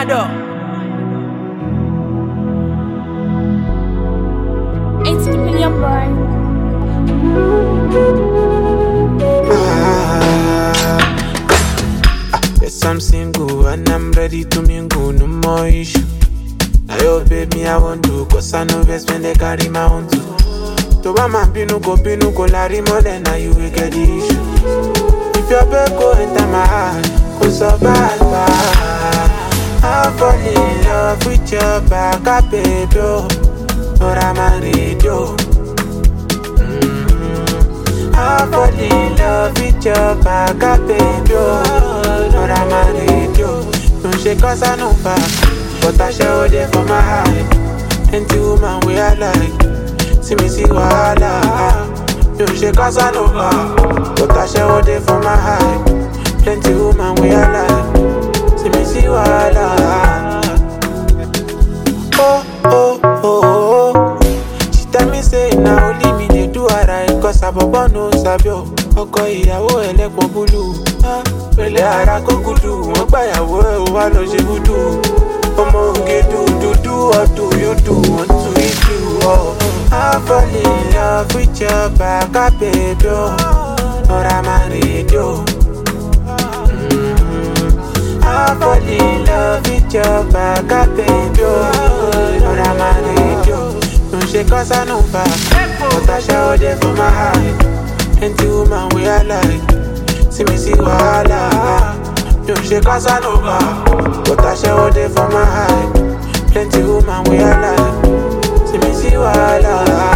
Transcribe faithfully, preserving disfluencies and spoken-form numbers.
Mado. It's the million boy. Yes, I'm single and I'm ready to mingle, no more issue. Now yo baby, I want to, cause I know best when they carry my own too. To my man, pinu go, pinu go, larry more than now you will get the issue. If your back go enter my heart, go so bad, bad. I fall in love with your back, I baby, oh. But I'm a radio. I fall in love with your back, I baby, oh. But I'm a radio. Don't shake cause I know back, but I show there for my heart. And the woman we I like, see me see wahala. Don't shake cause I know back, but I show there for my heart. Plenty woman we I like, see me see wahala. Oh, oh, oh, oh. She tell me say now only me they do alright, cause I baba no sabio. Ọkọ ìyàwó ẹlẹ́pọ̀n búlù, pẹ̀lẹ́ ara kó gúdù, wọ́n gbàyàwó ẹ̀ ó wá lọ ṣe gúdù. Ọmọ ògè dúdú ọdún yóò dùn wọ́n tún ìdú ọ̀. I fall in love with your back, I baby, oh. Ọ̀rá máa rédíò. I fall in love with your back, I baby, oh. Ọ̀rá máa rédíò. Don't shake cause I know back, but I show there for my heart. And the woman we I like, see me see wahala. Don't shake cause I know back, but I show there for my heart. Plenty woman we I like, see me see wahala.